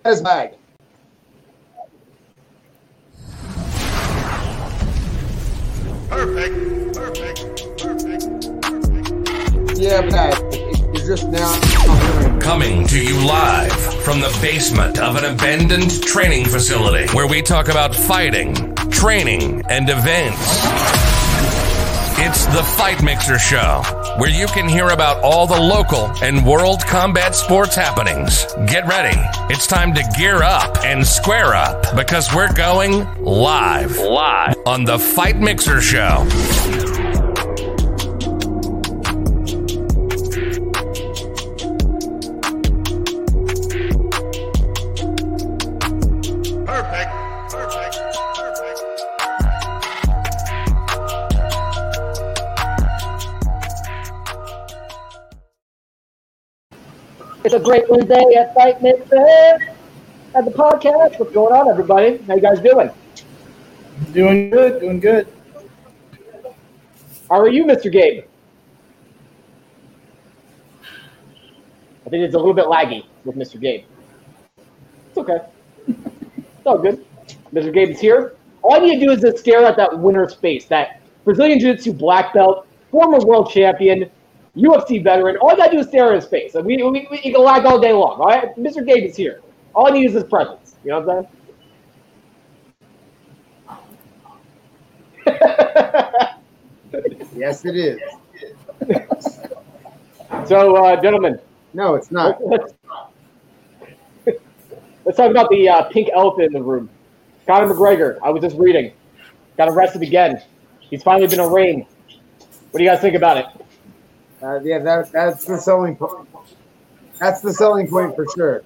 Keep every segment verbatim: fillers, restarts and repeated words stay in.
As mag. Perfect. Perfect. Perfect. Perfect. Yeah, mag. It's just now. Coming to you live from the basement of an abandoned training facility where we talk about fighting, training, and events. It's the Fight Mixer Show, where you can hear about all the local and world combat sports happenings. Get ready. It's time to gear up and square up because we're going live. Live on the Fight Mixer Show. It's a great Wednesday at Fight Mixer at the podcast. What's going on, everybody? How you guys doing? Doing good, doing good. How are you, Mister Gabe? I think it's a little bit laggy with Mister Gabe. It's okay. It's all good. Mister Gabe is here. All I need to do is just stare at that winner's face, that Brazilian Jiu-Jitsu black belt, former world champion, U F C veteran. All I gotta do is stare at his face. I mean, we, we, you can lag all day long, all right? Mister Gabe is here. All I need is his presence. You know what I'm saying? Yes, it is. So, uh, gentlemen. No, it's not. Let's, let's talk about the uh, pink elephant in the room. Conor McGregor, I was just reading. Got arrested again. He's finally been arraigned. What do you guys think about it? Uh, yeah, that, that's the selling point. That's the selling point for sure.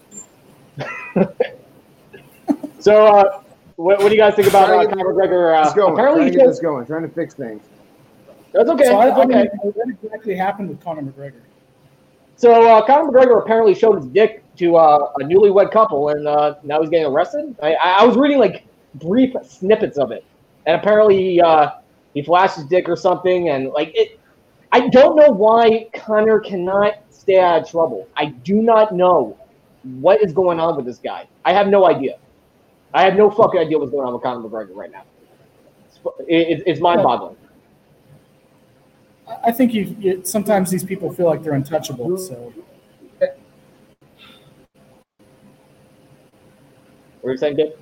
So, uh, what, what do you guys think about uh, Conor McGregor? Uh, going. Apparently, trying to he's get this going. Trying to fix things. That's okay. So I, that's I okay. mean, what exactly happened with Conor McGregor? So, uh, Conor McGregor apparently showed his dick to uh, a newlywed couple, and uh, now he's getting arrested. I, I was reading like brief snippets of it, and apparently he, uh, he flashed his dick or something, and like it. I don't know why Conor cannot stay out of trouble. I do not know what is going on with this guy. I have no idea. I have no fucking idea what's going on with Conor McGregor right now. It's, it, it's mind-boggling. I think you, you sometimes these people feel like they're untouchable. So, What are you saying, Gabe?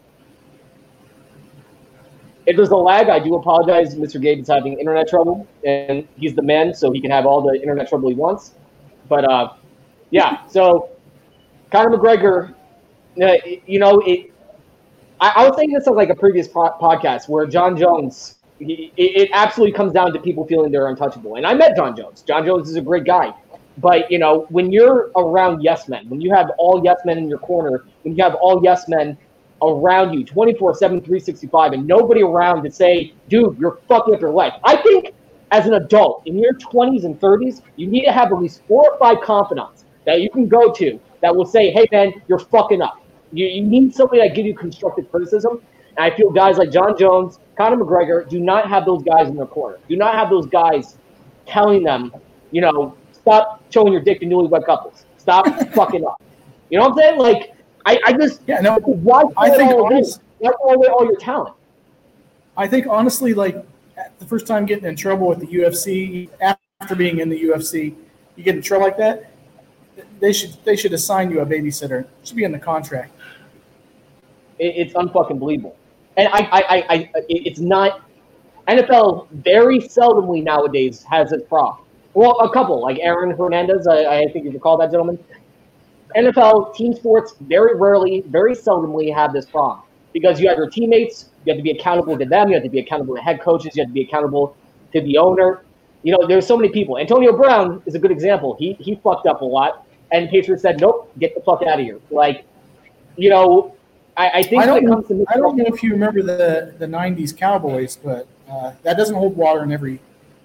If there's a lag, I do apologize. Mister Gabe is having internet trouble, and he's the man, so he can have all the internet trouble he wants. But, uh, yeah, so Conor McGregor, uh, you know, it, I, I was saying this on like a previous po- podcast where John Jones, he, it, it absolutely comes down to people feeling they're untouchable. And I met John Jones. John Jones is a great guy. But, you know, when you're around yes men, when you have all yes men in your corner, when you have all yes men around you twenty-four seven, three sixty-five, and nobody around to say, dude, you're fucking up your life. I think as an adult in your twenties and thirties, you need to have at least four or five confidants that you can go to that will say, hey, man, you're fucking up. You, you need somebody that give you constructive criticism. And I feel guys like John Jones, Conor McGregor do not have those guys in their corner. Do not have those guys telling them, you know, stop showing your dick to newlywed couples. Stop fucking up. You know what I'm saying? Like, I, I just yeah, no. Why I think all honest, why throw away all your talent? I think honestly, like the first time getting in trouble with the U F C after being in the U F C, you get in trouble like that. They should they should assign you a babysitter. It should be in the contract. It, it's unfucking believable, and I, I, I, I, it's not. N F L very seldomly nowadays has this problem. Well, a couple like Aaron Hernandez. I, I think you recall that gentleman. N F L team sports very rarely, very seldomly have this problem because you have your teammates, you have to be accountable to them, you have to be accountable to head coaches, you have to be accountable to the owner. You know, there's so many people. Antonio Brown is a good example. He he fucked up a lot, and Patriots said, nope, get the fuck out of here. Like, you know, I, I think I don't, when it comes to I don't know if you remember the, the nineties Cowboys, but uh, that doesn't hold water in every.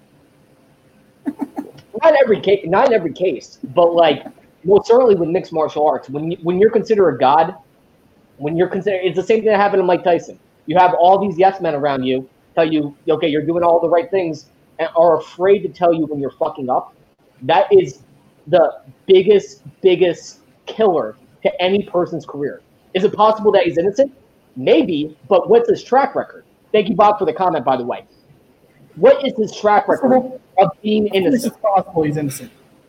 not every case, not in every case, but like. Well, certainly with mixed martial arts, when you, when you're considered a god, when you're considered, it's the same thing that happened to Mike Tyson. You have all these yes men around you tell you, okay, you're doing all the right things, and are afraid to tell you when you're fucking up. That is the biggest, biggest killer to any person's career. Is it possible that he's innocent? Maybe, but what's his track record? Thank you, Bob, for the comment, by the way. What is his track record of being innocent? It's possible he's innocent.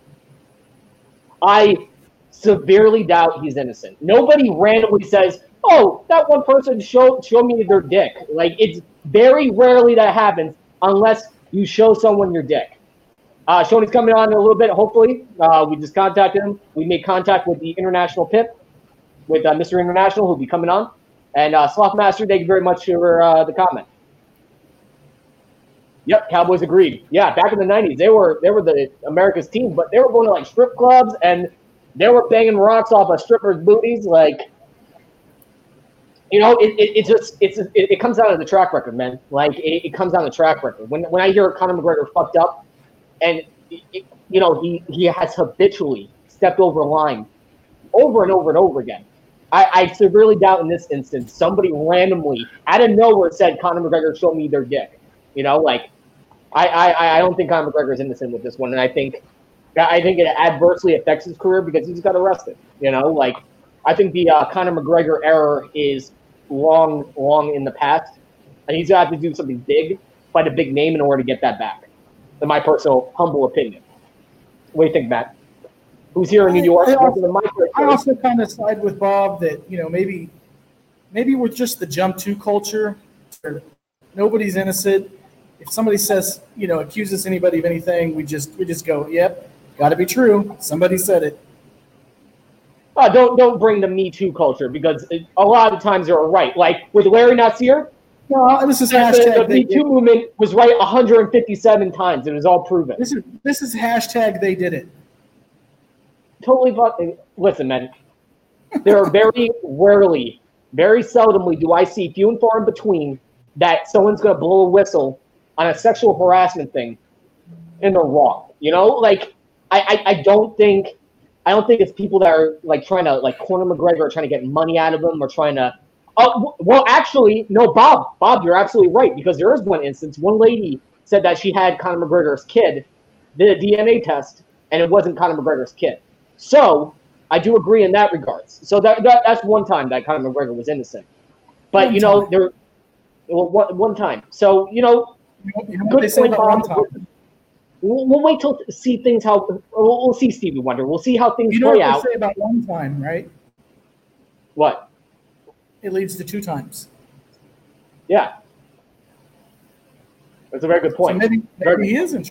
I severely doubt he's innocent. Nobody randomly says, oh, that one person showed show me their dick. Like, it's very rarely that happens unless you show someone your dick. Uh, Shoney's coming on in a little bit, hopefully. Uh, we just contacted him. We made contact with the International Pip, with uh, Mister International, who'll be coming on. And uh, Slothmaster, thank you very much for uh, the comment. Yep, Cowboys agreed. Yeah, back in the nineties, they were they were the America's team, but they were going to like strip clubs and they were banging rocks off of strippers' booties. Like, you know, it it, it just it's it, it comes down to the track record, man. Like, it, it comes down to track record. When when I hear Conor McGregor fucked up, and it, you know he he has habitually stepped over a line, over and over and over again. I, I severely doubt in this instance somebody randomly out of nowhere said Conor McGregor show me their dick. You know, like. I, I, I don't think Conor McGregor is innocent with this one, and I think I think it adversely affects his career because he just got arrested. You know, like I think the uh, Conor McGregor era is long, long in the past, and he's got to do something big, fight a big name in order to get that back. In my personal, humble opinion. What do you think, Matt? Who's here in New York? I, I, also, I also kind of side with Bob that you know maybe maybe with just the jump to culture, nobody's innocent. If somebody says, you know, accuses anybody of anything, we just we just go, yep, got to be true. Somebody said it. Uh, don't don't bring the Me Too culture because it, a lot of times they're right. Like with Larry Nassar, no, this is the, hashtag. the Me Too movement was right one hundred fifty-seven times. It was all proven. This is this is hashtag they did it. Totally fucking listen, man. There are very rarely, very seldomly do I see few and far in between that someone's gonna blow a whistle on a sexual harassment thing, and they're wrong. You know, like I, I, I don't think I don't think it's people that are like trying to like Conor McGregor or trying to get money out of him or trying to. Oh well, actually, no, Bob. Bob, you're absolutely right because there is one instance. One lady said that she had Conor McGregor's kid, did a D N A test, and it wasn't Conor McGregor's kid. So I do agree in that regards. So that, that that's one time that Conor McGregor was innocent. But One you know time. there, well, one, one time. So you know. You know, you know what they say about one time. We'll, we'll wait till see things how we'll, we'll see Stevie Wonder. We'll see how things You know play what out. they say about one time, right? What? It leads to two times. Yeah, that's a very good So point. maybe, Very maybe good he isn't.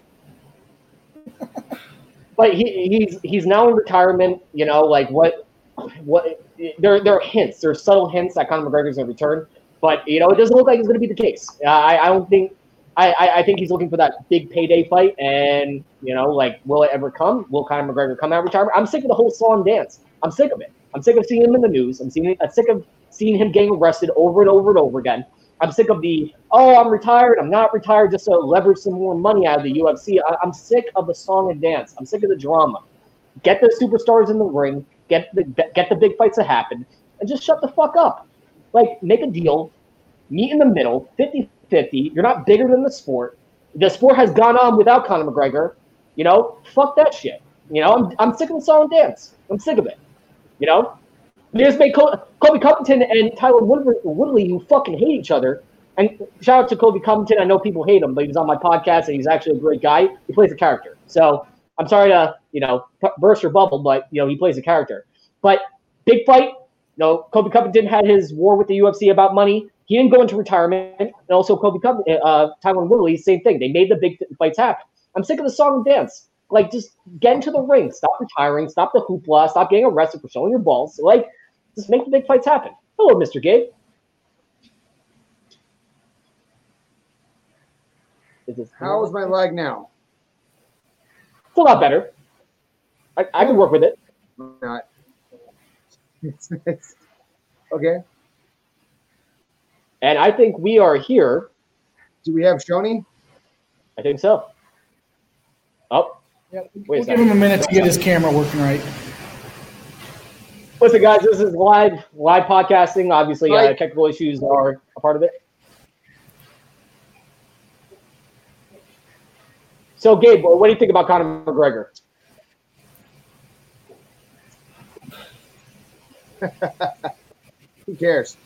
But he, he's he's now in retirement. You know, like what what there there are hints, there are subtle hints that Conor McGregor's going to return. But you know, it doesn't look like it's going to be the case. Uh, I I don't think. I, I think he's looking for that big payday fight, and you know, like, will it ever come? Will Conor McGregor come out of retirement? I'm sick of the whole song dance. I'm sick of it. I'm sick of seeing him in the news. I'm seeing. I'm sick of seeing him getting arrested over and over and over again. I'm sick of the oh, I'm retired. I'm not retired just to leverage some more money out of the U F C. I, I'm sick of the song and dance. I'm sick of the drama. Get the superstars in the ring. Get the get the big fights that happen, and just shut the fuck up. Like, make a deal. Meet in the middle, fifty fifty. You're not bigger than the sport. The sport has gone on without Conor McGregor. You know, fuck that shit. You know, I'm I'm sick of the song and dance. I'm sick of it. You know, they just made Col- Colby Covington and Tyler Woodley, Woodley who fucking hate each other. And shout out to Colby Covington. I know people hate him, but he was on my podcast and he's actually a great guy. He plays a character. So I'm sorry to you know burst your bubble, but you know he plays a character. But big fight. You know, Colby Covington had his war with the U F C about money. He didn't go into retirement, and also Kobe Covington, uh, Tyron Woodley, same thing. They made the big fights happen. I'm sick of the song and dance. Like, just get into the ring. Stop retiring. Stop the hoopla. Stop getting arrested for showing your balls. Like, just make the big fights happen. Hello, Mister Gabe. Is this How is my leg now? It's a lot better. I, I can work with it. Not. It's, it's, okay. And I think we are here. Do we have Shoney? I think so. Oh, Yeah, Wait a we'll give second. him a minute to get his camera working right. listen, guys, this is live live podcasting. Obviously, uh, Right. technical issues are a part of it. So, Gabe, what do you think about Conor McGregor? Who cares?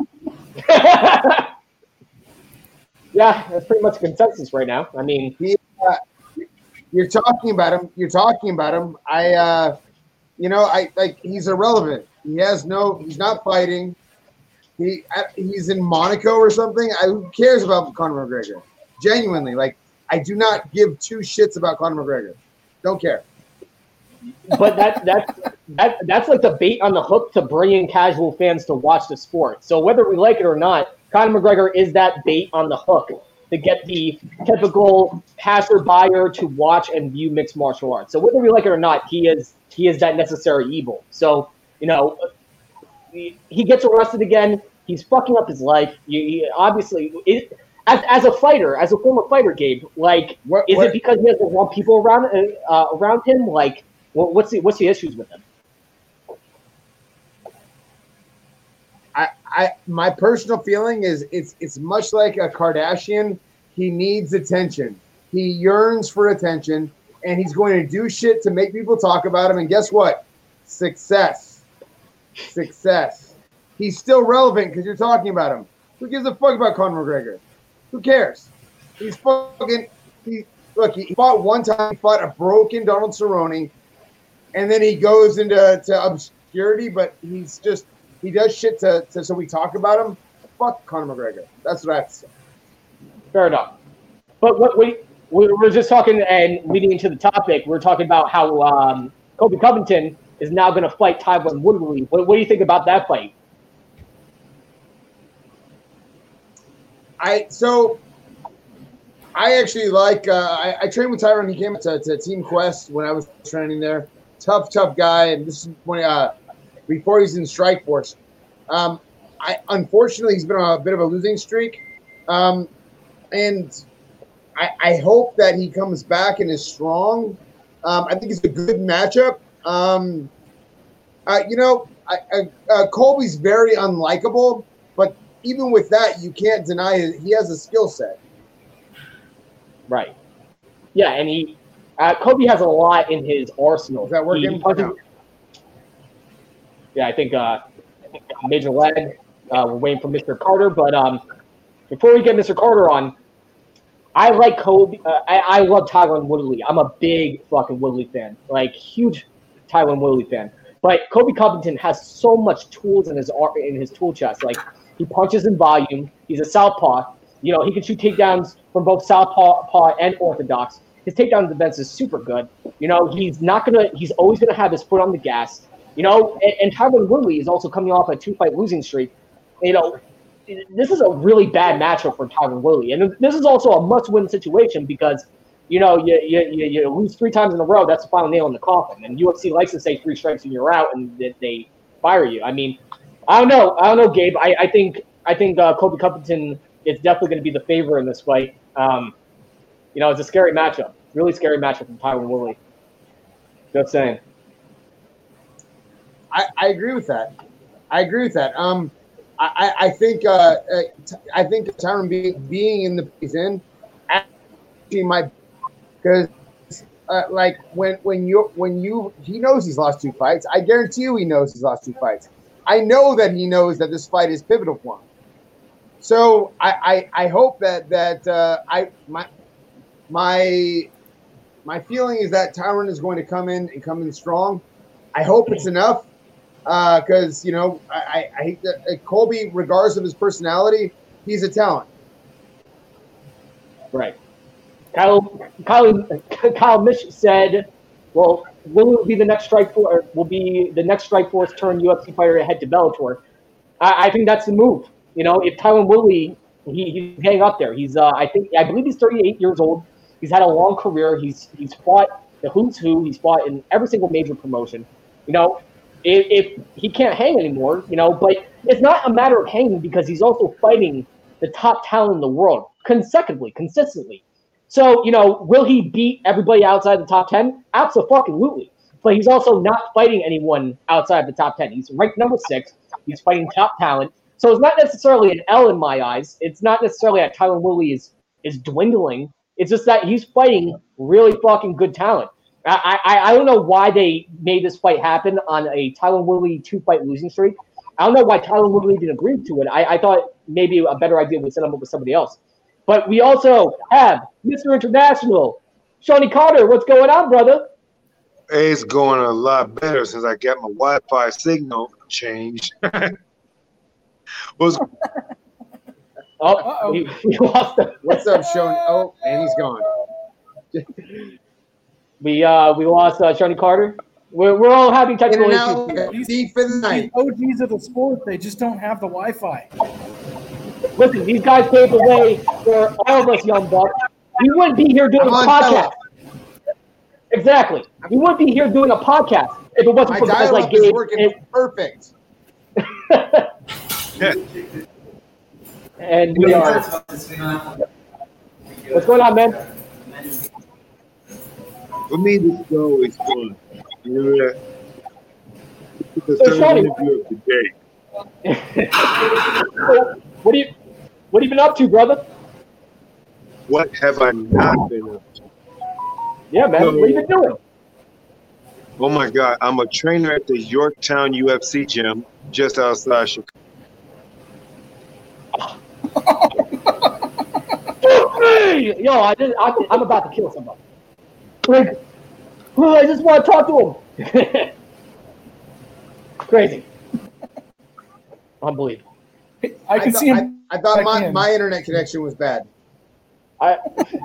Yeah, that's pretty much consensus right now. I mean, he, uh, you're talking about him. You're talking about him. I, uh, you know, I like he's irrelevant. He has no. He's not fighting. He he's in Monaco or something. I, who cares about Conor McGregor? Genuinely, like I do not give two shits about Conor McGregor. Don't care. But that that's that that's like the bait on the hook to bring in casual fans to watch the sport. So whether we like it or not, Conor McGregor is that bait on the hook to get the typical passerby to watch and view mixed martial arts. So whether we like it or not, he is he is that necessary evil. So you know, he, he gets arrested again. He's fucking up his life. You, he, obviously, it, as as a fighter, as a former fighter, Gabe, like, what, is what, it because he has the wrong people around uh, around him? Like, what, what's the what's the issues with him? I, I my personal feeling is it's it's much like a Kardashian. He needs attention. He yearns for attention, and he's going to do shit to make people talk about him. And guess what? Success. Success. He's still relevant because you're talking about him. Who gives a fuck about Conor McGregor? Who cares? He's fucking. He look. He fought one time. He fought a broken Donald Cerrone, and then he goes into to obscurity. But he's just. He does shit to, to so we talk about him. Fuck Conor McGregor. That's what I have to say. Fair enough. But what we we were just talking and leading into the topic, we we're talking about how um, Colby Covington is now going to fight Tyron Woodley. What, what do you think about that fight? I so I actually like. Uh, I, I trained with Tyron. He came to, to Team Quest when I was training there. Tough, tough guy. And this is when. Uh, Before he's in Strike Force, um, I unfortunately he's been on a bit of a losing streak, um, and I, I hope that he comes back and is strong. Um, I think it's a good matchup. Um, uh, you know, I, I, uh, Colby's very unlikable, but even with that, you can't deny his, he has a skill set. Right. Yeah, and he uh, Colby has a lot in his arsenal. Is that working? He punches, Yeah, I think uh, Major Leg. Uh, we're waiting for Mister Carter, but um, before we get Mister Carter on, I like Colby. Uh, I, I love Tyron Woodley. I'm a big fucking Woodley fan, like huge Tyron Woodley fan. But Colby Covington has so much tools in his in his tool chest. Like he punches in volume. He's a southpaw. You know, he can shoot takedowns from both southpaw paw and orthodox. His takedown defense is super good. You know, he's not gonna. He's always gonna have his foot on the gas. You know, and, and Tyron Woodley is also coming off a two-fight losing streak. You know, this is a really bad matchup for Tyron Woodley, and this is also a must-win situation because, you know, you, you you you lose three times in a row. That's the final nail in the coffin. And U F C likes to say three strikes and you're out, and they, they fire you. I mean, I don't know. I don't know, Gabe. I, I think I think uh, Colby Covington is definitely going to be the favorite in this fight. Um, you know, it's a scary matchup, really scary matchup from Tyron Woodley. Just saying. I, I agree with that. I agree with that. Um, I, I think uh, I think Tyron being being in the he's in actually might because uh, like when when you when you he knows he's lost two fights. I guarantee you he knows he's lost two fights. I know that he knows that this fight is pivotal for him. So I I, I hope that that uh, I my my my feeling is that Tyron is going to come in and come in strong. I hope it's enough. Because, uh, you know, I, I hate that uh, Colby, regardless of his personality, he's a talent. Right. Kyle Kyle, Kyle Mish said, well, will be the next strike force will be the next strike force turn U F C fighter to head to Bellator. I, I think that's the move. You know, if Tyron Woodley, he, he's getting up there. He's uh, I think I believe he's thirty-eight years old. He's had a long career. He's he's fought the who's who. He's fought in every single major promotion. You know, If, if he can't hang anymore, you know, but it's not a matter of hanging because he's also fighting the top talent in the world consecutively, consistently. So, you know, will he beat everybody outside the top ten? Absolutely. But he's also not fighting anyone outside the top ten. He's ranked number six. He's fighting top talent. So it's not necessarily an L in my eyes. It's not necessarily that Tyron Woodley is, is dwindling. It's just that he's fighting really fucking good talent. I, I I don't know why they made this fight happen on a Tyron Woodley two-fight losing streak. I don't know why Tyron Woodley didn't agree to it. I, I thought maybe a better idea would set him up with somebody else. But we also have Mister International, Shawnee Carter. What's going on, brother? Hey, it's going a lot better since I got my Wi-Fi signal changed. What's Oh, we, we lost him. What's up, Sean? Oh, and he's gone. We uh we lost uh, Shawnee Carter. We're we're all having In technical and out, issues. deep for the The night. O Gs of the sport, they just don't have the Wi-Fi. Listen, these guys paved the way for all of us young bucks. We wouldn't be here doing a Come on, podcast. Exactly. We wouldn't be here doing a podcast if it wasn't My for guys like dial-up is Gabe. working And, perfect. and we are. What's going on, man? For me, this show is fun. You know that? It's the So, third Shawnee- interview of the day. What do you What have you been up to, brother? What have I not been up to? Yeah, man. What have you been doing? Oh my God, I'm a trainer at the Yorktown U F C gym just outside Chicago. Hey, yo, I just, I, I'm about to kill somebody. Like, oh, I just want to talk to him. Crazy. Unbelievable. I can thought, see him. I, I thought back my, in. my internet connection was bad. I,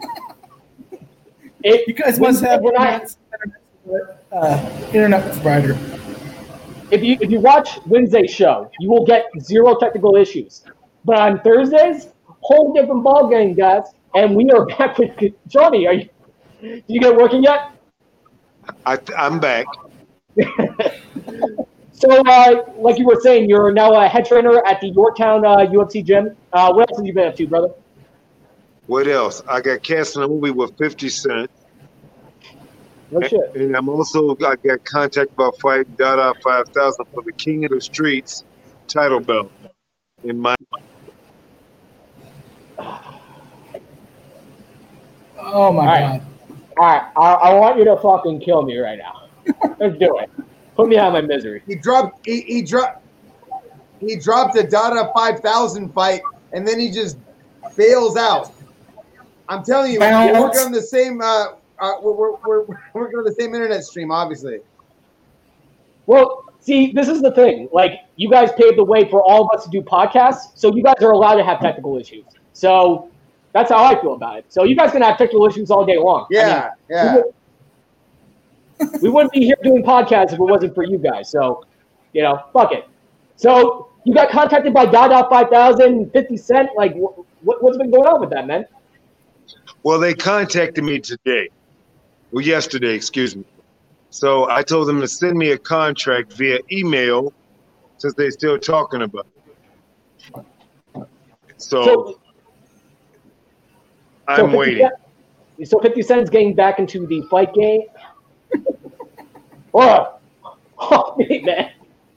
it, You guys when- must have when I, uh, internet provider. if you if you watch Wednesday's show, you will get zero technical issues. But on Thursdays, whole different ball game, guys. And we are back with Johnny. Are you? Did you get working yet? I, I'm back. So, uh, like you were saying, you're now a head trainer at the Yorktown uh, U F C gym. Uh, what else have you been up to, brother? What else? I got cast in a movie with fifty Cent. No shit. And I'm also, I got contacted about fighting Dada five thousand for the King of the Streets title belt. In my Oh my All right. god. All right, I, I want you to fucking kill me right now. Let's do it. Put me out of my misery. He dropped. He, he dropped. He dropped a Dada five thousand fight, and then he just bails out. I'm telling you, we're Bounce. working on the same. Uh, uh, we're, we're, we're we're working on the same internet stream, obviously. Well, see, this is the thing. Like, you guys paved the way for all of us to do podcasts, so you guys are allowed to have technical issues. So that's how I feel about it. So you guys can have technical issues all day long. I Yeah, mean, yeah. we, would, we wouldn't be here doing podcasts if it wasn't for you guys. So, you know, fuck it. So you got contacted by Dada five thousand, fifty Cent. Like, wh- what, what's been going on with that, man? Well, they contacted me today. Well, yesterday, excuse me. So I told them to send me a contract via email since they're still talking about it. So, So, I'm so fifty waiting. Cent, so fifty Cent's getting back into the fight game. Oh, fuck me, man.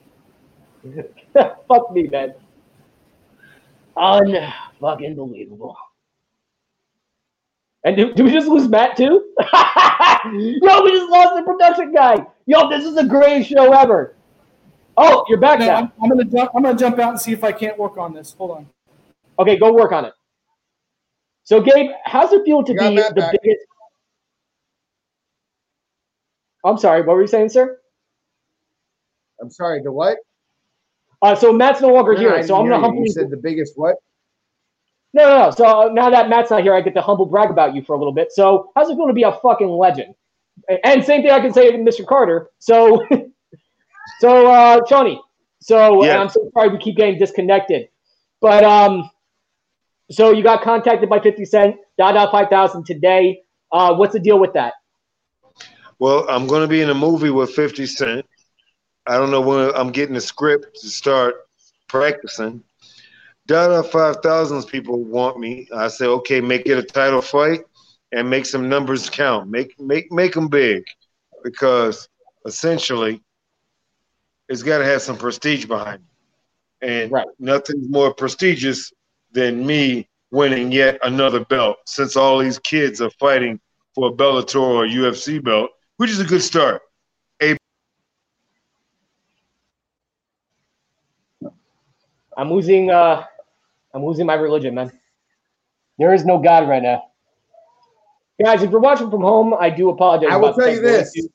Fuck me, man. Un-fucking believable. And do, do we just lose Matt too? Yo, we just lost the production guy. Yo, this is the greatest show ever. Oh, you're back No, now. I'm, I'm gonna jump. I'm gonna jump out and see if I can't work on this. Hold on. Okay, go work on it. So, Gabe, how's it feel to You got be Matt the back. biggest? I'm sorry. What were you saying, sir? I'm sorry. The what? Uh, so Matt's no longer No, here, I so I'm didn't gonna hear you. humbly. You said the biggest what? No, no, no. So now that Matt's not here, I get to humble brag about you for a little bit. So how's it feel to be a fucking legend? And same thing I can say to Mister Carter. So, so uh, Shawnee. So Yes. and I'm so sorry we keep getting disconnected, but um, so you got contacted by fifty Cent, Dada five thousand today. Uh, what's the deal with that? Well, I'm going to be in a movie with fifty Cent. I don't know when I'm getting the script to start practicing. Dada five thousand's people want me. I say, okay, make it a title fight and make some numbers count. Make make make them big, because essentially it's got to have some prestige behind it. And Right. nothing's more prestigious than me winning yet another belt. Since all these kids are fighting for a Bellator or U F C belt, which is a good start. A- I'm losing. Uh, I'm losing my religion, man. There is no God right now, guys. If you're watching from home, I do apologize. I will about the tell you this. technology.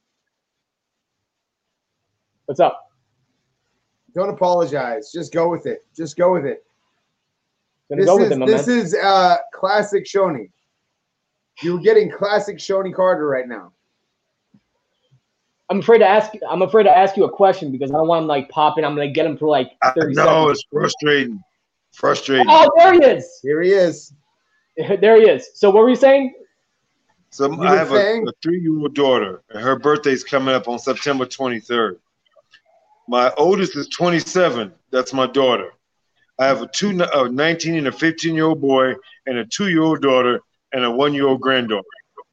What's up? Don't apologize. Just go with it. Just go with it. Gonna This go with is him, my this man. is uh, classic Shoney. You're getting classic Shoney Carter right now. I'm afraid to ask. I'm afraid to ask you a question because I don't want him like popping. I'm gonna get him for like I thirty know seconds. it's frustrating. Frustrating. Oh, there he is. Here he is. There he is. So what were you saying? So You I were have a, saying? a three-year-old daughter, and her birthday's coming up on September twenty-third. My oldest is twenty-seven. That's my daughter. I have a two, a nineteen and a fifteen-year-old boy, and a two-year-old daughter, and a one-year-old granddaughter.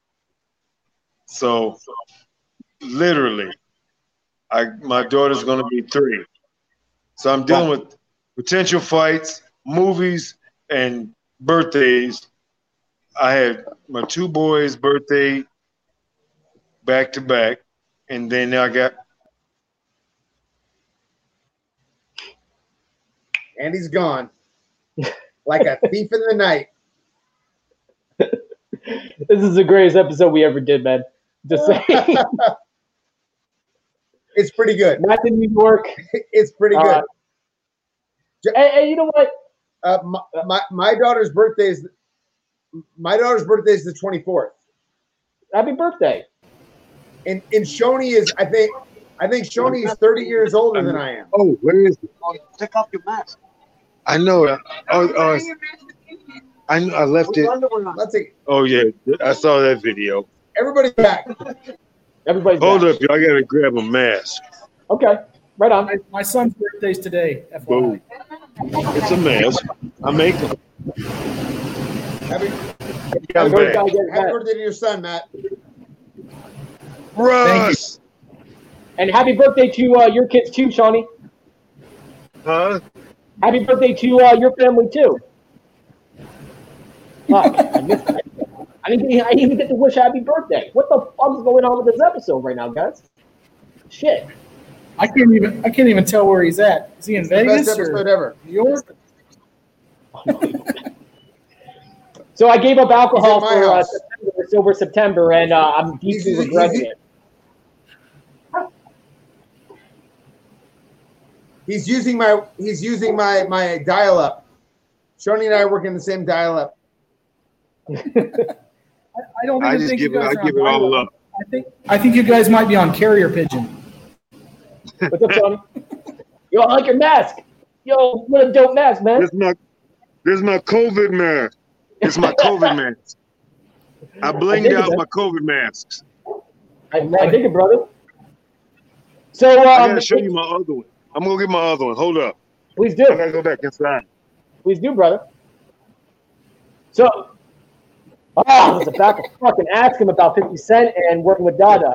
So, literally, I my daughter's going to be three. So I'm dealing with potential fights, movies, and birthdays. I had my two boys' birthday back to back, and then now I got. And he's gone. Like a thief in the night. This is the greatest episode we ever did, man. Just saying. It's pretty good. Not in New York. It's pretty good. Uh, Hey, hey, you know what? Uh, my, my my daughter's birthday is my daughter's birthday is the twenty-fourth. Happy birthday. And and Shoney is I think I think Shoney is thirty years older than I am. Oh, where is it? Take off your mask. I know. it. Oh, oh, I kn- I left it. Let's see. Oh yeah, I saw that video. Everybody back. Everybody's Hold back. up, y'all. I gotta grab a mask. Okay, right on. My, my son's birthday's today. F Y I. Boom. It's a mask. I make it. Happy, I'm Everybody's back. gotta get it happy back. birthday to your son, Matt. Russ. And happy birthday to uh, your kids too, Shawnee. Huh? Happy birthday to uh, your family too. Fuck, I missed that. I didn't, get- I didn't even get to wish happy birthday. What the fuck is going on with this episode right now, guys? Shit. I can't even I can't even tell where he's at. Is he in The best Vegas episode or ever. New York? So I gave up alcohol He's at my for uh, house. September, Silver September, and uh, I'm He's- deeply he's- regretting he's- it. He's using my he's using my my dial up. Shoney and I work in the same dial up. I, I don't even I just think give you it. guys I are give it on all dial-up. up. I think I think you guys might be on carrier pigeon. What's up, Shawnee? Yo, I like your mask. Yo, what a dope mask, man. This is my this is my COVID mask. It's my COVID mask. I I blinged dig it, out man. my COVID masks. I, I dig it, brother. So, um, I gotta show you my other one. I'm gonna get my other one. Hold up. please I do. gotta go back inside. Please do, brother. So, oh, I was about to fucking ask him about fifty Cent and working with Dada.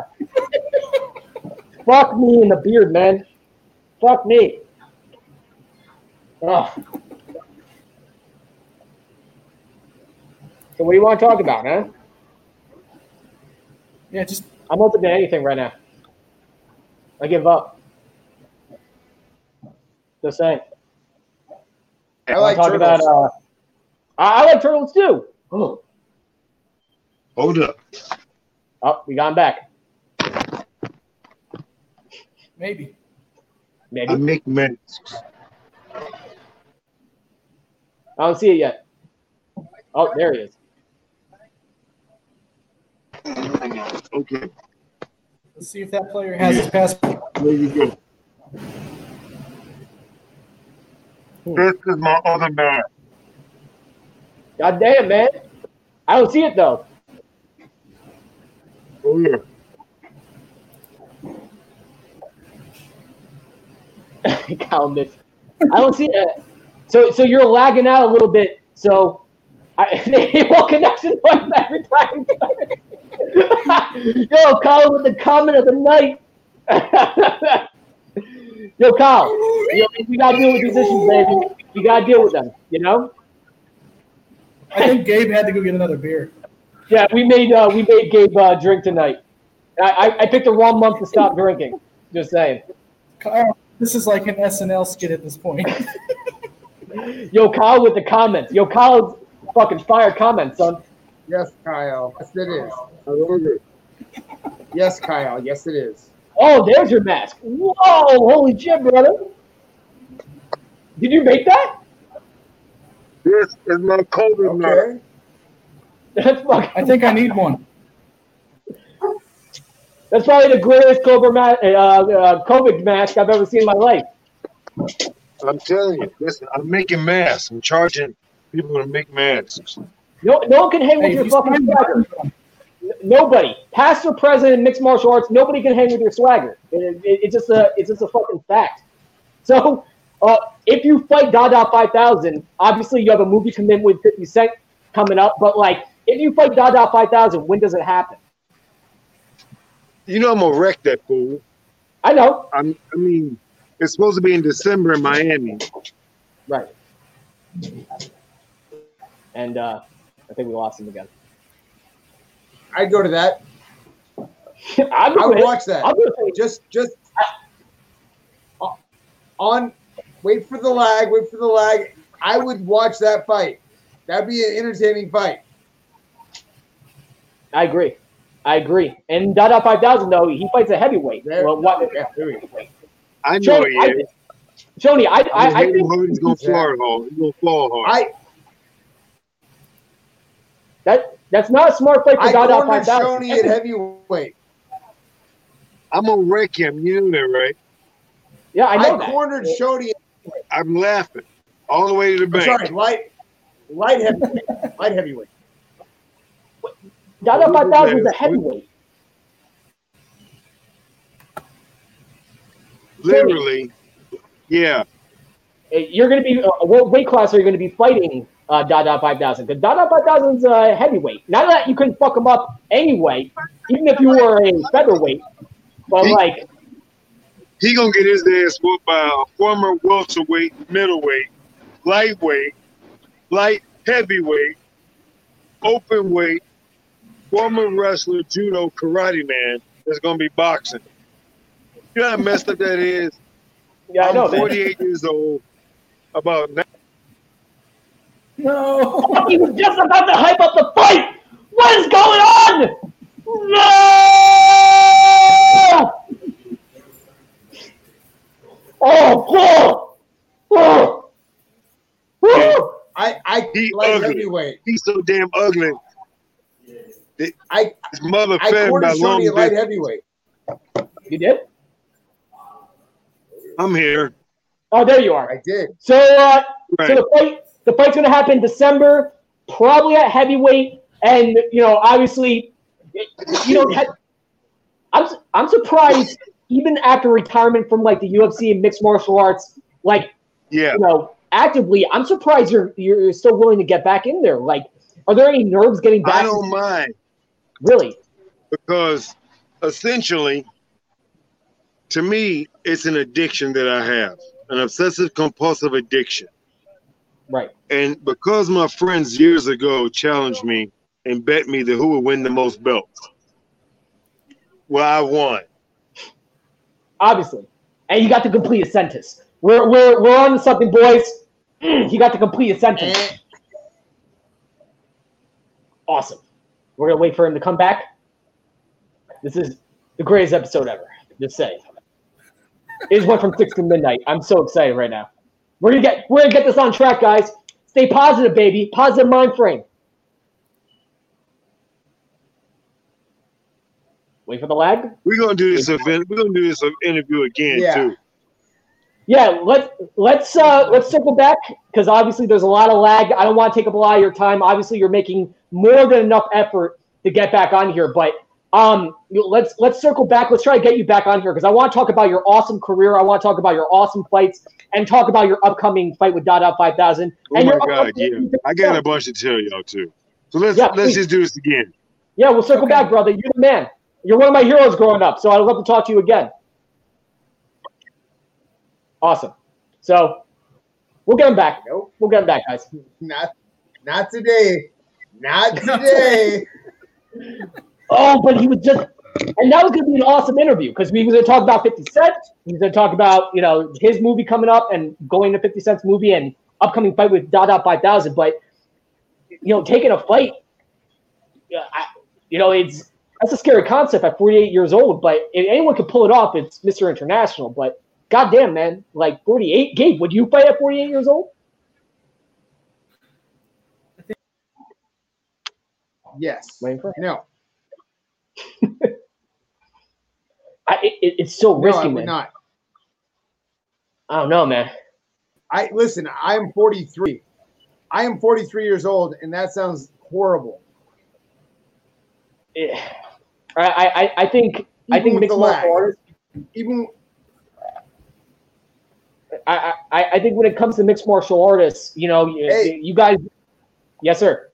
Fuck me in the beard, man. Fuck me. Oh. So what do you want to talk about, huh? Yeah, just I'm open to anything right now. I give up. Just saying. I like talk turtles. about. Uh, I, I like turtles too. Oh, Hold up. oh, we got him back. maybe. Maybe. I make masks. I don't see it yet. Oh, there he is. Okay. Let's see if that player has his passport. There you go. This is my other mask. God damn, man. I don't see it though. Oh yeah. Kyle missed. I don't see it. So, so you're lagging out a little bit. So, I, what connection was every time? Yo, Kyle with the comment of the night. Yo, Kyle, you, you gotta deal with these issues, baby. You gotta deal with them. You know? I think Gabe had to go get another beer. Yeah, we made uh, we made Gabe uh, drink tonight. I, I picked the wrong month to stop drinking. Just saying. Kyle, this is like an S N L skit at this point. Yo, Kyle with the comments. Yo, Kyle's fucking fire comments, son. Yes, Kyle. Yes, it is. I love it. Yes, Kyle. Yes, it is. Oh, there's your mask. Whoa, holy shit, brother. Did you make that? This is my COVID mask. Okay. That's fucking. I think I need one. That's probably the greatest COVID, ma- uh, uh, COVID mask I've ever seen in my life. I'm telling you, listen, I'm making masks. I'm charging people to make masks. No, no one can hang with Hey, your you fucking signed swagger. one. Nobody, pastor, president, mixed martial arts, nobody can hang with your swagger. It, it, it's just a, it's just a fucking fact. So, uh, if you fight Dada five thousand, obviously you have a movie commitment with fifty Cent coming up. But like, if you fight Dada five thousand, when does it happen? You know I'm gonna wreck that fool. I know. I'm, I mean, it's supposed to be in December in Miami. Right. And uh, I think we lost him again. I'd go to that. I'm I would gonna- watch that. I'm gonna say- Just, just uh, on. Wait for the lag. Wait for the lag. I would watch that fight. That'd be an entertaining fight. I agree. I agree. And Dada five thousand, though, he fights a heavyweight. There, Well, what? yeah, there we go. I know Shoney, he I, is. Shoney, I, I, I think he's gonna fall hard. He's gonna fall hard. I that that's not a smart fight for I Dada cornered five thousand. Shoney at heavyweight. I'm gonna wreck him. You know that, right? Yeah, I I, know that. cornered Shoney. I'm laughing all the way to the I'm bank. sorry, light, light heavyweight, light heavyweight. Dada five thousand is a heavyweight. Literally, yeah. You're going to be, uh, what weight class are you going to be fighting uh, Dada five thousand? Because Dada five thousand is a heavyweight. Not that you couldn't fuck him up anyway, even if you were a featherweight. But He- like, He gonna get his ass whooped by a former welterweight, middleweight, lightweight, light heavyweight, open weight, former wrestler, judo, karate man that's gonna be boxing. You know how messed up that is? yeah, I know, I'm man. forty-eight years old. About now. No. He was just about to hype up the fight. What is going on? No! Oh, oh, oh. Woo! I, I He light ugly. heavyweight. He's so damn ugly. I, His mother I fed him cornered by long Shoney at light distance. heavyweight. You did? I'm here. Oh, there you are. I did. So, uh, Right. so the fight, the fight's going to happen December, probably at heavyweight, and you know, obviously, you know, he- I'm I'm surprised even after retirement from like the U F C and mixed martial arts, like Yeah. you know, actively, I'm surprised you're you're still willing to get back in there. Like, are there any nerves getting I back? don't mind Really? because essentially, to me, it's an addiction that I have, an obsessive compulsive addiction. Right. And because my friends years ago challenged me and bet me that who would win the most belts, well, I won. Obviously, and you got to complete a sentence. We're we're we're on to something, boys. You got to complete a sentence. And Awesome. We're gonna wait for him to come back. This is the greatest episode ever. Just saying. It just went from six to midnight. I'm so excited right now. We're gonna get we're gonna get this on track, guys. Stay positive, baby. Positive mind frame. Wait for the lag. We're gonna do this event. We're gonna do this interview again Yeah. too. Yeah, let let's uh let's circle back because obviously there's a lot of lag. I don't want to take up a lot of your time. Obviously, you're making more than enough effort to get back on here, but um let's let's circle back. Let's try to get you back on here because I want to talk about your awesome career. I want to talk about your awesome fights and talk about your upcoming fight with Dada five thousand. Oh and my your God, upcoming- yeah. I got a bunch to tell y'all too. So let's Yeah, let's please. just do this again. Yeah, we'll circle Okay. back, brother. You're the man. You're one of my heroes growing up, so I'd love to talk to you again. Awesome. So we'll get him back. Nope. We'll get him back, guys. not, not today. Not today. Oh, but he was just And that was going to be an awesome interview because we were going to talk about fifty Cent. We were going to talk about, you know, his movie coming up and going to fifty Cent's movie and upcoming fight with Dada five thousand. But, you know, taking a fight, I, you know, it's that's a scary concept at forty-eight years old. But if anyone could pull it off, it's Mister International. But goddamn, man, like forty-eight. Gabe, would you fight at forty-eight years old? Yes. No. I, it, it's so risky, no, I would man. Not. I don't know, man. I listen. I'm forty-three. I am forty-three years old, and that sounds horrible. It, I, I, I think. Even I think mixed martial artists. Even. I, I, I think when it comes to mixed martial artists, you know, Hey. you, you guys. Yes, sir.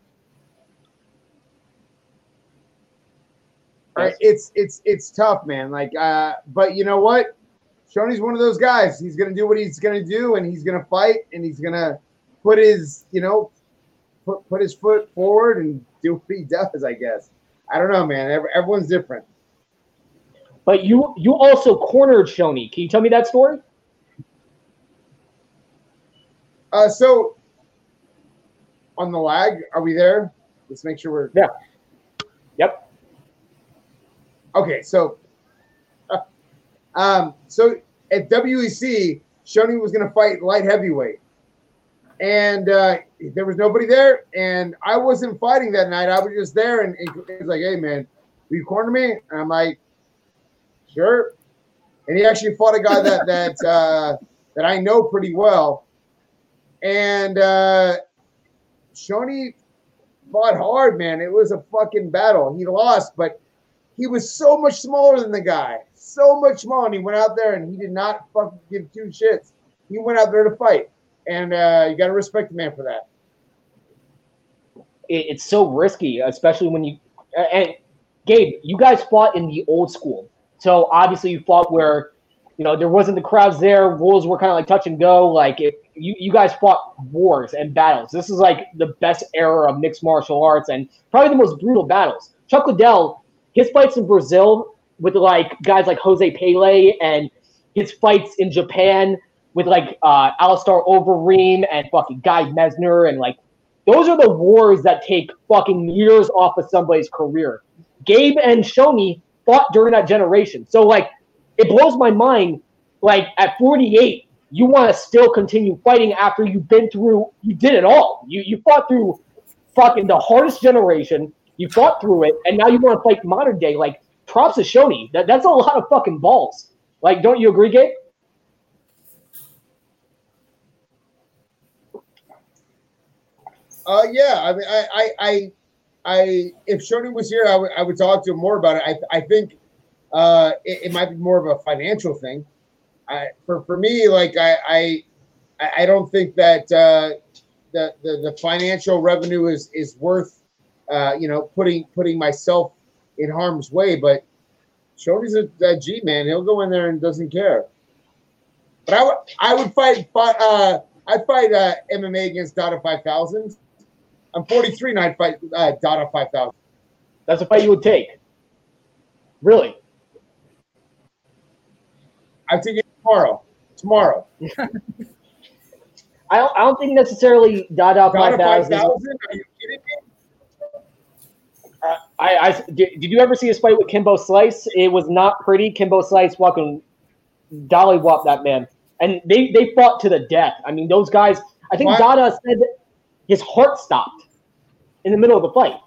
Right, it's it's it's tough, man. Like, uh, but you know what? Shoney's one of those guys. He's gonna do what he's gonna do, and he's gonna fight, and he's gonna put his, you know, put put his foot forward and do what he does. I guess. I don't know, man. Every, everyone's different. But you you also cornered Shoney. Can you tell me that story? Uh, so on the lag, are we there? Let's make sure we're. Yeah. Yep. Okay, so, uh, um, so at W E C, Shoney was going to fight light heavyweight, and uh, there was nobody there, and I wasn't fighting that night. I was just there, and, and he was like, "Hey, man, will you corner me?" And I'm like, "Sure." And he actually fought a guy that that uh, that I know pretty well, and uh, Shoney fought hard, man. It was a fucking battle. He lost, but he was so much smaller than the guy, so much smaller. And he went out there and he did not fucking give two shits. He went out there to fight, and uh, you got to respect the man for that. It, it's so risky, especially when you and Gabe, you guys fought in the old school, so obviously you fought where, you know, there wasn't the crowds there. Rules were kind of like touch and go. Like if you you guys fought wars and battles. This is like the best era of mixed martial arts and probably the most brutal battles. Chuck Liddell. His fights in Brazil with like guys like Jose Pele and his fights in Japan with like uh, Alistair Overeem and fucking Guy Mesner and like those are the wars that take fucking years off of somebody's career. Gabe and Shoney fought during that generation. So like it blows my mind like at forty-eight you want to still continue fighting after you've been through you did it all. You you fought through fucking the hardest generation. You fought through it, and now you want to fight modern day. Like, props to Shoney. That, that's a lot of fucking balls. Like, don't you agree, Gabe? Uh, yeah. I mean, I, I, I, I if Shoney was here, I would, I would talk to him more about it. I, I think uh, it, it might be more of a financial thing. I, for, for me, like, I, I, I don't think that uh, the, the the financial revenue is is worth. Uh, you know, putting putting myself in harm's way, but Shoney's a, a G man. He'll go in there and doesn't care. But I would I would fight. Uh, I'd fight uh, M M A against Dada five thousand. I'm forty-three, and I'd fight uh, Dada five thousand. That's a fight you would take. Really? I take it tomorrow. Tomorrow. I don't. I don't think necessarily Dada five thousand. Are you kidding me? Uh, I, I did, did you ever see his fight with Kimbo Slice? It was not pretty. Kimbo Slice fucking dolly-whopped that man. And they, they fought to the death. I mean, those guys, I think What? Dada said that his heart stopped in the middle of the fight.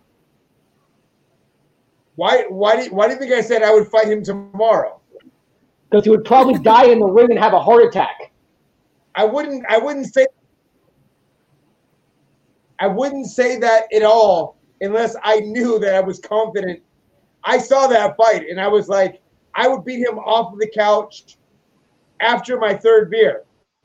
Why why do, why do you think I said I would fight him tomorrow? Because he would probably die in the ring and have a heart attack. I wouldn't I wouldn't say I wouldn't say that at all unless I knew that I was confident. I saw that fight and I was like, I would beat him off of the couch after my third beer.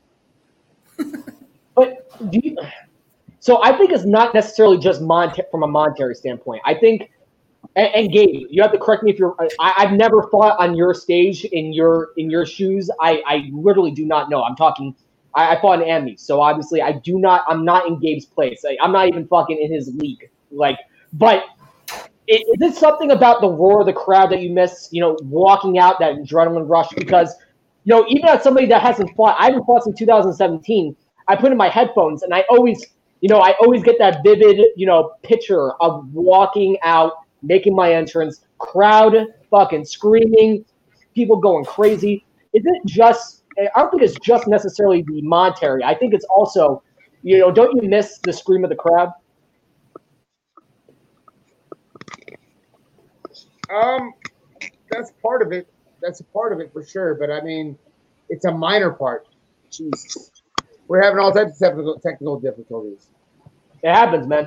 But do you, so I think it's not necessarily just moneta- from a monetary standpoint. I think, and, and Gabe, you have to correct me if you're. I, I've never fought on your stage in your in your shoes. I, I literally do not know. I'm talking. I, I fought in Amity, so obviously I do not. I'm not in Gabe's place. Like, I'm not even fucking in his league. Like, but Is it something about the roar of the crowd that you miss, you know, walking out, that adrenaline rush? Because, you know, even as somebody that hasn't fought, I haven't fought since two thousand seventeen, I put in my headphones and I always, you know, I always get that vivid, you know, picture of walking out, making my entrance, crowd fucking screaming, people going crazy. Is it just, I don't think it's just necessarily the monetary. I think it's also, you know, don't you miss the scream of the crowd? Um, that's part of it. That's a part of it for sure. But I mean, it's a minor part. Jesus, we're having all types of technical technical difficulties. It happens, man.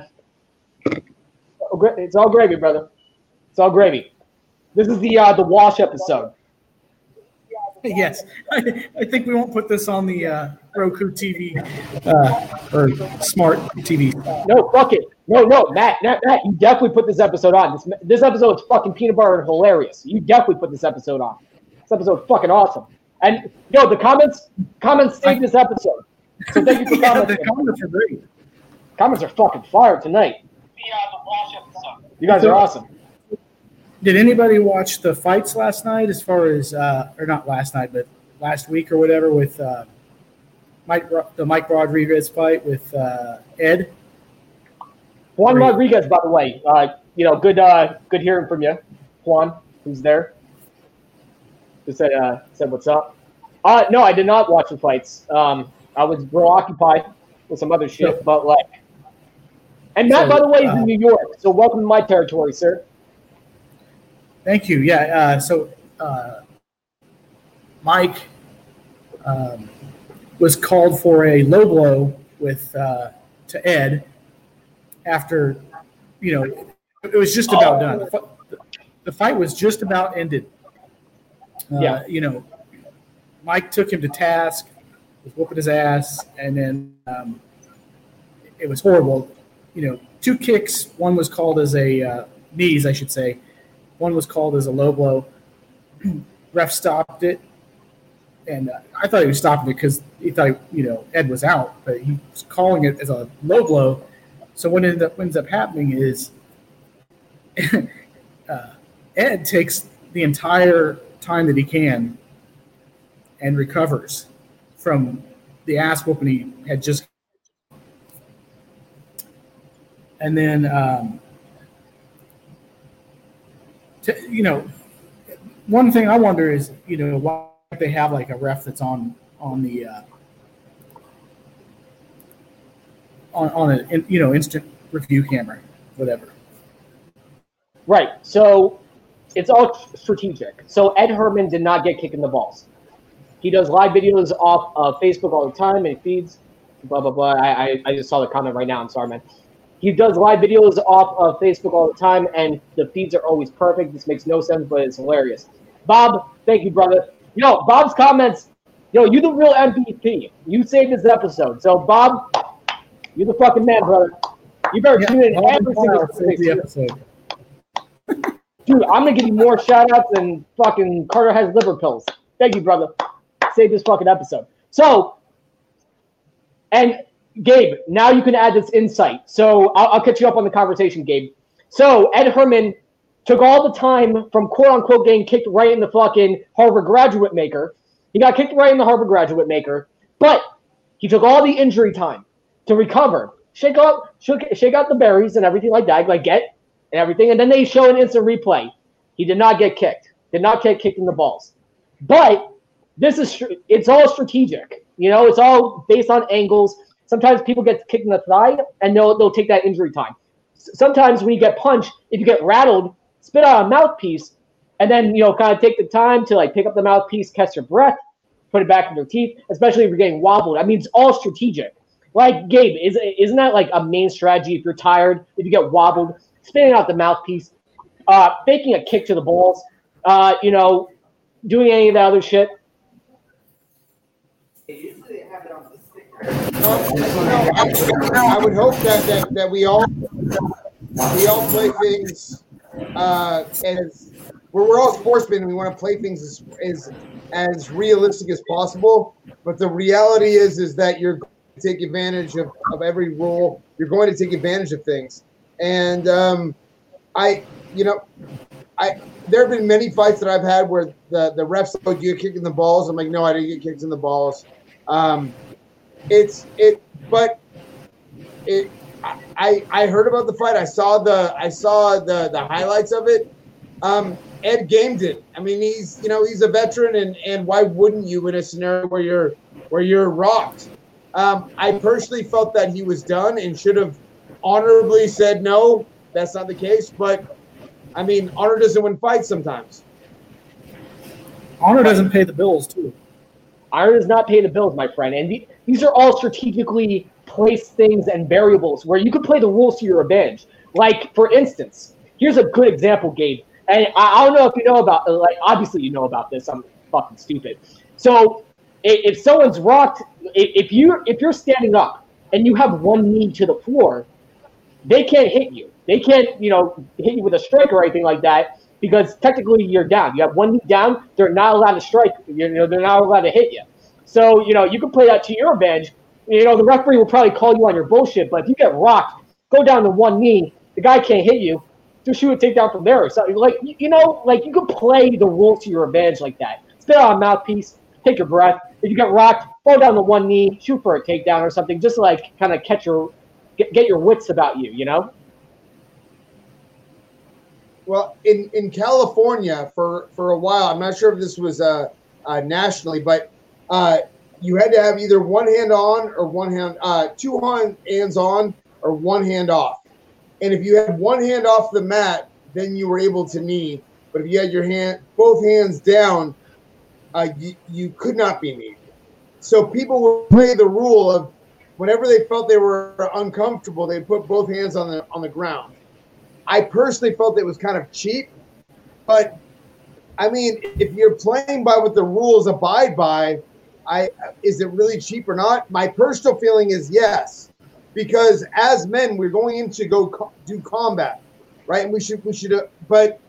It's all gravy, brother. It's all gravy. This is the uh, the wash episode. Yes, I, I think we won't put this on the uh, Roku T V uh, or smart T V. No, fuck it. No, no, Matt, Matt, Matt, you definitely put this episode on. This this episode is fucking peanut butter and hilarious. You definitely put this episode on. This episode is fucking awesome. And yo, the comments comments saved this episode. So thank you for Yeah, commenting. the comments are great. Comments are fucking fire tonight. You guys are awesome. Did anybody watch the fights last night? As far as, uh, or not last night, but last week or whatever, with uh, Mike, the Mike Rodriguez fight with uh, Ed. Juan Great. Rodriguez, by the way, uh, you know, good, uh, good hearing from you, Juan, who's there. Just said, uh, said what's up. Uh, no, I did not watch the fights. Um, I was real occupied with some other shit, Sure. but like, and Matt, So, by the way, is uh, in New York, so welcome to my territory, sir. Thank you. Yeah. Uh, so uh, Mike um, was called for a low blow with uh, to Ed after, you know, it was just about done. The, fi- the fight was just about ended. Uh, Yeah. You know, Mike took him to task, was whooping his ass, and then um, it was horrible. You know, two kicks. One was called as a uh, knees, I should say. One was called as a low blow. Ref stopped it, and uh, I thought he was stopping it because he thought, you know, Ed was out, but he was calling it as a low blow. So what ended up, ends up happening is uh, Ed takes the entire time that he can and recovers from the ass whooping he had just. And then, um, to, you know, one thing I wonder is, you know, why they have like a ref that's on on the uh, on on a you know instant review camera, whatever. Right. So it's all strategic. So Ed Herman did not get kicked in the balls. He does live videos off of Facebook all the time and feeds. Blah blah blah. I, I I just saw the comment right now. I'm sorry, man. He does live videos off of Facebook all the time, and the feeds are always perfect. This makes no sense, but it's hilarious. Bob, thank you, brother. Yo, Bob's comments. Yo, you the real M V P. You saved this episode. So, Bob, you the fucking man, brother. You better tune in Bob every and single Kyle saved the episode. Dude, I'm gonna give you more shout outs than fucking Carter has liver pills. Thank you, brother. Save this fucking episode. So, and Gabe, now you can add this insight. So I'll, I'll catch you up on the conversation, Gabe. So Ed Herman took all the time from quote unquote getting kicked right in the fucking Harvard graduate maker. He got kicked right in the Harvard graduate maker, but he took all the injury time to recover, shake out, shake, shake out the berries and everything like that, like get and everything, and then they show an instant replay. He did not get kicked. Did not get kicked in the balls. But this is it's all strategic. You know, it's all based on angles. Sometimes people get kicked in the thigh, and they'll they'll take that injury time. Sometimes when you get punched, if you get rattled, spit out a mouthpiece, and then you know kind of take the time to like pick up the mouthpiece, catch your breath, put it back in your teeth. Especially if you're getting wobbled. I mean, it's all strategic. Like Gabe, is isn't that like a main strategy? If you're tired, if you get wobbled, spitting out the mouthpiece, uh, faking a kick to the balls, uh, you know, doing any of that other shit. Um, you know, I, I would hope that, that, that we all we all play things uh, as we're, we're all sportsmen and we want to play things as, as as realistic as possible. But the reality is is that you're going to take advantage of, of every rule. You're going to take advantage of things, and um, I, you know, I there have been many fights that I've had where the the refs go, "You get kicked in the balls." I'm like, no, I didn't get kicked in the balls. Um, it's it, but it. I I heard about the fight. I saw the I saw the the highlights of it. Um, Ed gamed it. I mean, he's you know he's a veteran, and and why wouldn't you in a scenario where you're where you're rocked? Um, I personally felt that he was done and should have honorably said no. That's not the case, but I mean, honor doesn't win fights sometimes. Honor doesn't pay the bills, too. Honor does not pay the bills, my friend. And the, these are all strategically placed things and variables where you can play the rules to your advantage. Like, for instance, here's a good example, Gabe. And I, I don't know if you know about, like, obviously you know about this. I'm fucking stupid. So if, if someone's rocked, if, if you if you're standing up and you have one knee to the floor, they can't hit you. They can't, you know, hit you with a strike or anything like that because technically you're down. You have one knee down. They're not allowed to strike. You know, they're not allowed to hit you. So, you know, you can play that to your advantage. You know, the referee will probably call you on your bullshit, but if you get rocked, go down to one knee, the guy can't hit you, just shoot a takedown from there. So, like, you know, like you can play the rules to your advantage like that. Spit out a mouthpiece, take your breath. If you get rocked, fall down to one knee, shoot for a takedown or something, just to, like, kind of catch your, get, get your wits about you, you know? Well, in, in California for, for a while, I'm not sure if this was uh, uh, nationally, but uh, you had to have either one hand on or one hand, uh, two hands on or one hand off. And if you had one hand off the mat, then you were able to knee. But if you had your hand, both hands down, uh, you, you could not be kneed. So people would play the rule of whenever they felt they were uncomfortable, they put both hands on the on the ground. I personally felt it was kind of cheap, but I mean, if you're playing by what the rules abide by, I is it really cheap or not? My personal feeling is yes, because as men, we're going in to go co- do combat, right? And we should we should, uh, but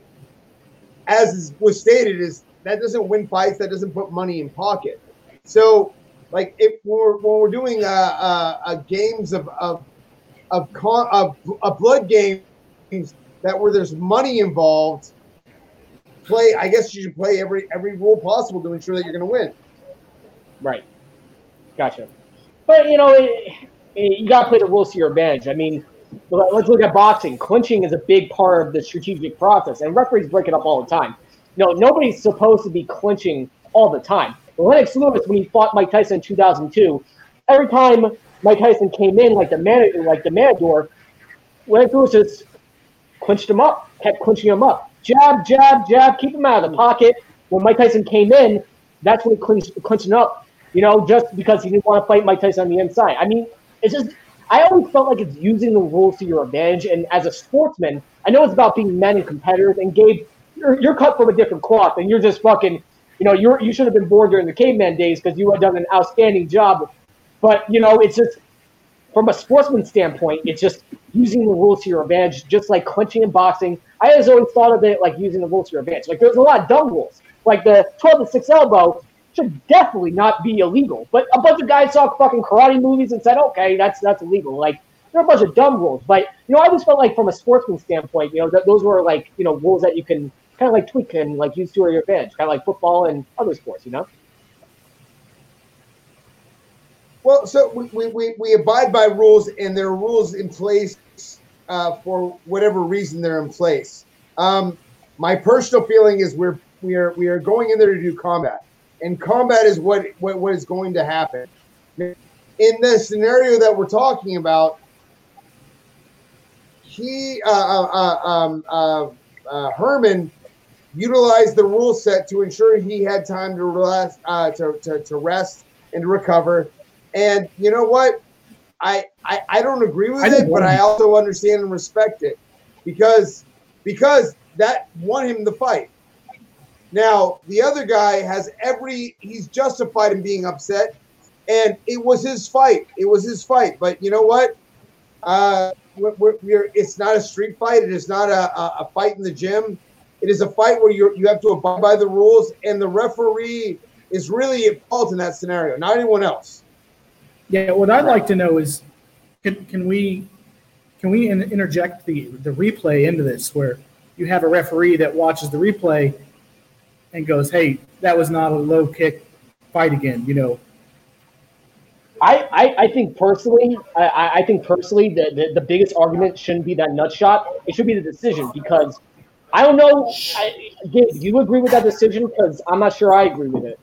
as was stated, is that doesn't win fights, that doesn't put money in pocket. So, like if we're when we're doing uh, uh, uh games of of of, con- of a blood game. That where there's money involved, play. I guess you should play every every rule possible to ensure that you're going to win. Right. Gotcha. But you know, it, it, you got to play the rules to your advantage. I mean, let's look at boxing. Clinching is a big part of the strategic process, and referees break it up all the time. You know, nobody's supposed to be clinching all the time. Lennox Lewis, when he fought Mike Tyson in two thousand two, every time Mike Tyson came in, like the man, like the Matador, Lennox Lewis just clinched him up, kept clinching him up. Jab, jab, jab, keep him out of the pocket. When Mike Tyson came in, that's when he clinched, clinched him up, you know, just because he didn't want to fight Mike Tyson on the inside. I mean, it's just, I always felt like it's using the rules to your advantage. And as a sportsman, I know it's about being men and competitors. And Gabe, you're, you're cut from a different cloth, and you're just fucking, you know, you're, you should have been born during the caveman days because you had done an outstanding job. But, you know, it's just, from a sportsman standpoint, it's just using the rules to your advantage, just like clinching and boxing. I always always thought of it like using the rules to your advantage. Like there's a lot of dumb rules. Like the twelve to six elbow should definitely not be illegal. But a bunch of guys saw fucking karate movies and said, okay, that's that's illegal. Like there are a bunch of dumb rules. But, you know, I always felt like from a sportsman standpoint, you know, that those were like, you know, rules that you can kind of like tweak and like use to your advantage, kind of like football and other sports, you know? Well, so we, we, we abide by rules, and there are rules in place uh, for whatever reason they're in place. Um, my personal feeling is we're we are we are going in there to do combat, and combat is what what, what is going to happen. In the scenario that we're talking about, he uh, uh, um, uh, uh, Herman utilized the rule set to ensure he had time to rest, uh, to, to to rest and to recover. And you know what? I, I, I don't agree with it, but I also understand and respect it because because that won him the fight. Now, the other guy has every – he's justified in being upset, and it was his fight. It was his fight. But you know what? Uh, we're, we're, it's not a street fight. It is not a, a, a fight in the gym. It is a fight where you you have to abide by the rules, and the referee is really at fault in that scenario, not anyone else. Yeah, what I'd like to know is, can can we can we in, interject the, the replay into this where you have a referee that watches the replay and goes, hey, that was not a low kick, fight again, you know? I, I, I think personally, I, I think personally the, the, the biggest argument shouldn't be that nut shot. It should be the decision because I don't know. I, Gabe, do you agree with that decision? Because I'm not sure I agree with it.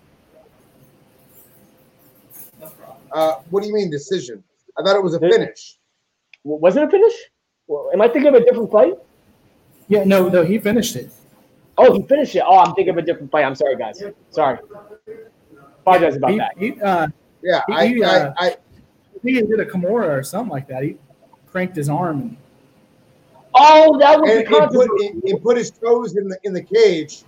Uh, what do you mean decision? I thought it was a finish. Was it a finish? Well, am I thinking of a different fight? Yeah, no, no, he finished it. Oh, he finished it. Oh, I'm thinking of a different fight. I'm sorry, guys. Sorry. Apologize about he, that. He, uh, yeah, he, I, he, uh, I, I, he did a Kimura or something like that. He cranked his arm. And, oh, that was and, the and, put, controversy. and, and put his toes in the in the cage.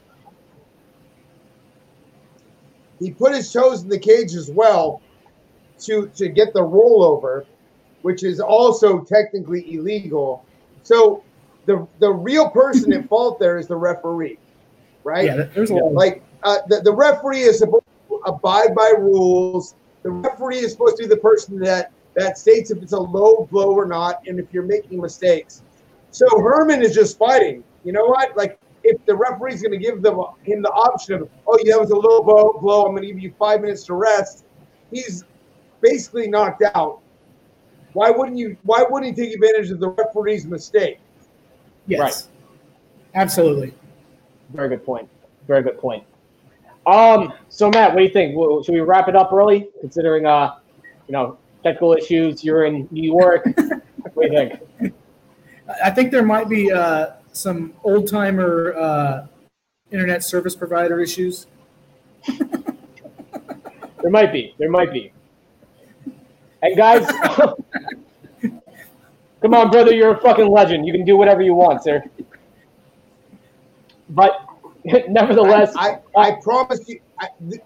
He put his toes in the cage as well to to get the rollover, which is also technically illegal. So the the real person at fault there is the referee, right? yeah, there's a lot. Like uh, the the referee is supposed to abide by rules. The referee is supposed to be the person that that states if it's a low blow or not, and if you're making mistakes. So Herman is just fighting. You know what? Like if the referee's going to give them him the option of, oh, yeah, that was a low blow, blow. I'm going to give you five minutes to rest. He's basically knocked out. Why wouldn't you? Why wouldn't he take advantage of the referee's mistake? Yes, Right. Absolutely. Very good point. Very good point. Um. So Matt, what do you think? Well, should we wrap it up early, considering uh, you know, technical issues? You're in New York. What do you think? I think there might be uh, some old timer uh, internet service provider issues. There might be. There might be. And guys, come on, brother, you're a fucking legend. You can do whatever you want, sir. But nevertheless, I, I, I promise you. I, th-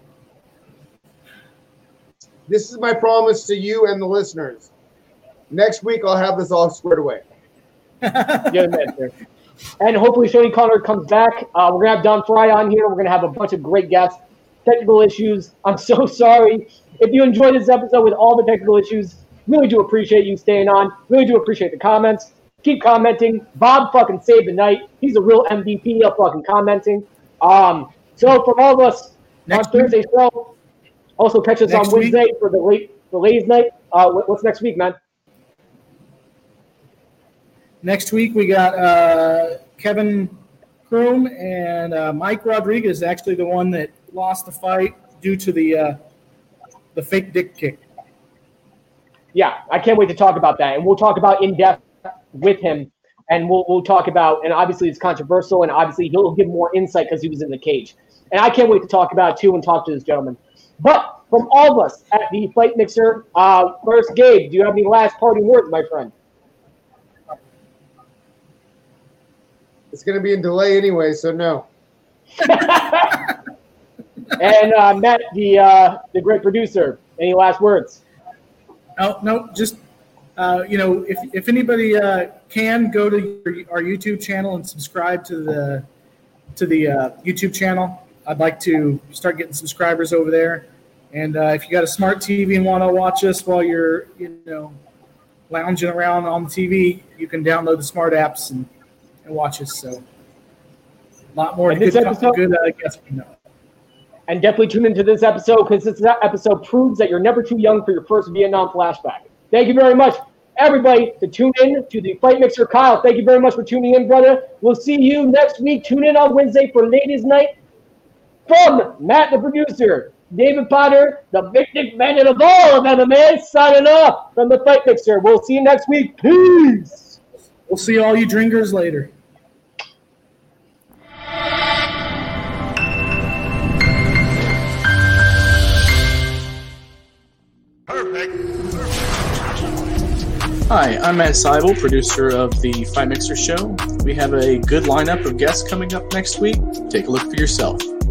this is my promise to you and the listeners. Next week, I'll have this all squared away. yeah, man, sir. And hopefully, Shoney Connor comes back. Uh, we're gonna have Don Fry on here. We're gonna have a bunch of great guests. Technical issues. I'm so sorry. If you enjoyed this episode with all the technical issues, really do appreciate you staying on. Really do appreciate the comments. Keep commenting. Bob fucking saved the night. He's a real M V P of fucking commenting. Um, so from all of us Next on Thursday show, also catch us Next on Wednesday week. for the late the ladies' night. Uh, what- what's next week, man? Next week we got uh, Kevin Kroom and uh, Mike Rodriguez, actually the one that lost the fight due to the uh, the fake dick kick. Yeah, I can't wait to talk about that, and we'll talk about in depth with him, and we'll we'll talk about, and obviously it's controversial, and obviously he'll give more insight because he was in the cage, and I can't wait to talk about it too and talk to this gentleman. But from all of us at the Fight Mixer, uh, first, Gabe, do you have any last parting words, my friend? It's going to be in delay anyway, so no. And uh, Matt, the uh, the great producer, any last words? No, no, just uh, you know, if if anybody uh, can go to our YouTube channel and subscribe to the to the uh, YouTube channel, I'd like to start getting subscribers over there. And uh, if you got a smart T V and want to watch us while you're you know lounging around on the T V, you can download the smart apps and, and watch us. So a lot more And good, this episode- good uh, guests we know. And definitely tune into this episode because this episode proves that you're never too young for your first Vietnam flashback. Thank you very much, everybody, to tune in to the Fight Mixer. Kyle, thank you very much for tuning in, brother. We'll see you next week. Tune in on Wednesday for Ladies' Night. From Matt, the producer, David Potter, the big dick bandit of all of M M A, signing off from the Fight Mixer. We'll see you next week. Peace. We'll see all you drinkers later. Perfect. Hi, I'm Matt Seibel, producer of the Fight Mixer Show. We have a good lineup of guests coming up next week. Take a look for yourself.